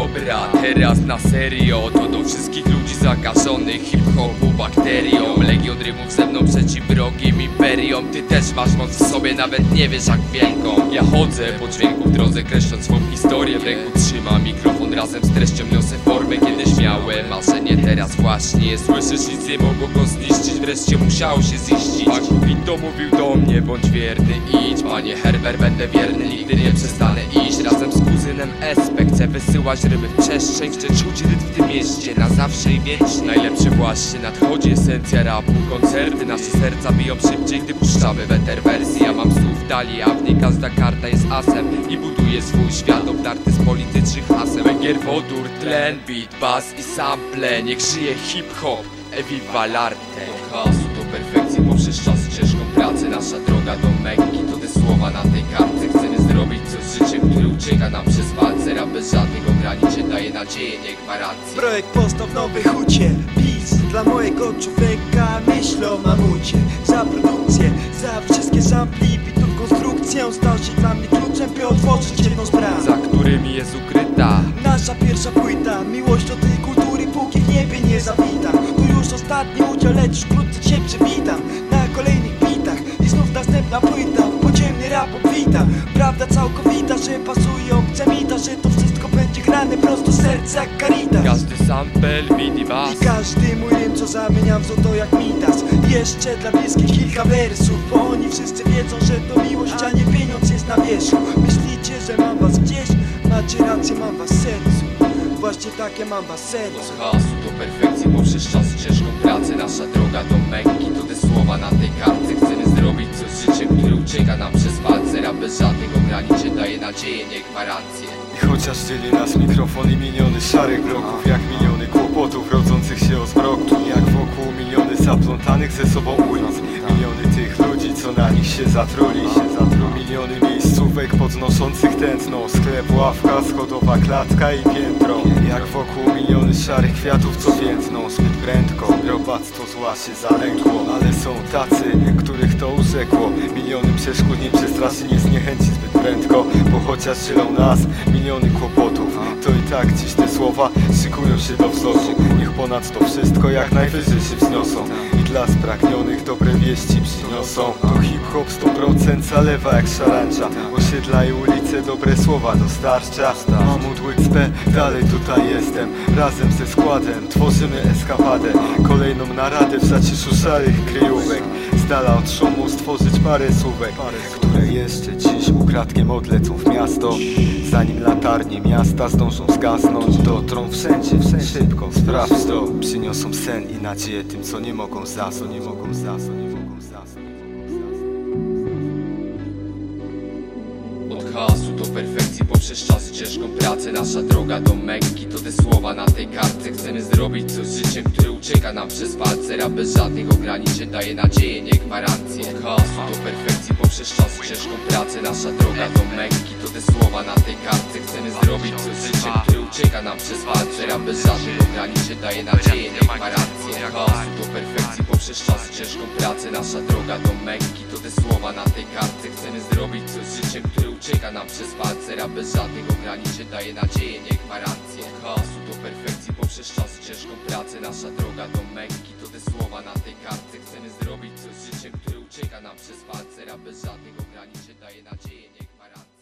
dobra, teraz na serio. To do wszystkich ludzi zakażonych hip-hopu bakterią. Legion rymów ze mną przeciw wrogim imperiom. Ty też masz moc w sobie, nawet nie wiesz jak wielką. Ja chodzę po dźwięku w drodze, kreśląc swą historię. W ręku trzymam mikrofon, razem z treścią niosę formę. Kiedyś miałem marzenie, teraz właśnie słyszysz, nic nie mogło go zniszczyć. Wreszcie musiało się ziścić. Akubito mówił do mnie, bądź wierny, idź. Panie Herbert, będę wierny, nigdy nie przestanę iść. Razem z kuzynem SP chcę wysyłać ryby w przestrzeń. Chcę czuć rytm w tym mieście na zawsze i wiecznie. Najlepszy właśnie nadchodzi, esencja rapu. Koncerty, nasze serca biją szybciej, gdy puszczamy weter wersji. Ja mam słów dali, a w niej każda karta jest asem. I buduję swój świat obdarty z politycznych haseł. Węgier, wodór, tlen, beat, bass i sample. Niech żyje hip-hop, Eviva l'arte. Od chaosu do perfekcji poprzez czas ciężką pracę. Nasza droga do Mekki to te słowa na tej kartce. Chcemy zrobić coś z życiem, które ucieka nam przez walce. Rap bez żadnych ograniczeń daje nadzieję, nie gwarancję. Projekt powstał w Nowej Hucie. Beats dla mojego człowieka, myśl o mamucie. Za produkcję, za wszystkie sampli, bitów konstrukcję. Stał się dla mnie kluczem, by otworzyć jedną z bram, za którymi jest ukryta nasza pierwsza płyta. Miłość do tej kultury, póki w niebie nie zawitam. Tu już ostatni udział, lecz już wkrótce cię przywitam na kolejnych bitach. I znów następna płyta, podziemny rap obfita. Prawda całkowita, że pasuje obce mita, że to wszystko będzie grane prosto z serca jak Caritas. każdy sample, beat i bass. I każdy mój rym, co zamieniam w złoto jak Midas. Jeszcze dla bliskich kilka wersów, bo oni wszyscy wiedzą, że to miłość, a nie pieniądz jest na wierzchu. Myślicie, że mam was gdzieś? Macie rację, mam was w sercu. Właśnie tak, ja mam was w sercu. Od chaosu do perfekcji poprzez czas ciężką pracę. Nasza droga do Mekki to te słowa na tej kartce. Chcemy zrobić coś z życiem, które ucieka nam przez walce. Rap bez żadnych ograniczeń daje nadzieję, nie gwarancję. I chociaż dzieli nas mikrofon i miliony szarych bloków, jak miliony kłopotów rodzących się o zmroku, jak wokół miliony zaplątanych ze sobą ulic, miliony tych ludzi, co na nich się zatruli, miliony miejscówek podnoszących tętno, sklep, ławka, schodowa klatka i piętro, jak wokół miliony szarych kwiatów, co więdną zbyt prędko. Robactwo zła się zalękło, ale są tacy, których to urzekło. Miliony przeszkód nie przestraszy, nie zniechęci zbyt prędko, bo chociaż dzielą nas miliony kłopotów, to i tak dziś te słowa szykują się do wzlotu. Niech ponad to wszystko jak najwyżej się wzniosą i dla spragnionych dobre wieści przyniosą. To hip-hop 100% zalewa jak szarańcza, osiedla i ulice dobre słowa dostarcza. Mamut XP, dalej tutaj jestem, razem ze składem tworzymy eskapadę. Kolejną naradę w zaciszu szarych kryjówek, z dala od szumu stworzyć parę słówek, które jeszcze dziś ukradkiem odlecą w miasto. Zanim latarnie miasta zdążą zgasnąć, dotrą wszędzie szybko. Sprawdź to, przyniosą sen i nadzieję tym, co nie mogą zasnąć. Od chaosu do perfekcji poprzez czas ciężką pracę. Nasza droga do Mekki to te słowa na tej kartce. Chcemy zrobić coś z życiem, które ucieka nam przez walce. Rap bez żadnych ograniczeń daje nadzieję, nie gwarancję. Od chaosu do perfekcji poprzez czas ciężką pracę. Nasza droga do Mekki to te słowa na tej kartce. Chcemy zrobić coś z życiem, które ucieka nam przez walce. Rap bez żadnych ograniczeń daje nadzieję, nie gwarancję. Od chaosu do perfekcji poprzez czas ciężką pracę. Nasza droga do Mekki to te słowa na tej kartce. Chcemy zrobić coś z życiem, które ucieka nam przez walce. Rap bez żadnych ograniczeń daje nadzieję, nie gwarancję. Od chaosu do perfekcji poprzez czas ciężką pracę. Nasza droga do Mekki to te słowa na tej kartce. Chcemy zrobić coś z życiem, które ucieka nam przez walce. Rap bez żadnych ograniczeń daje nadzieję, nie gwarancję.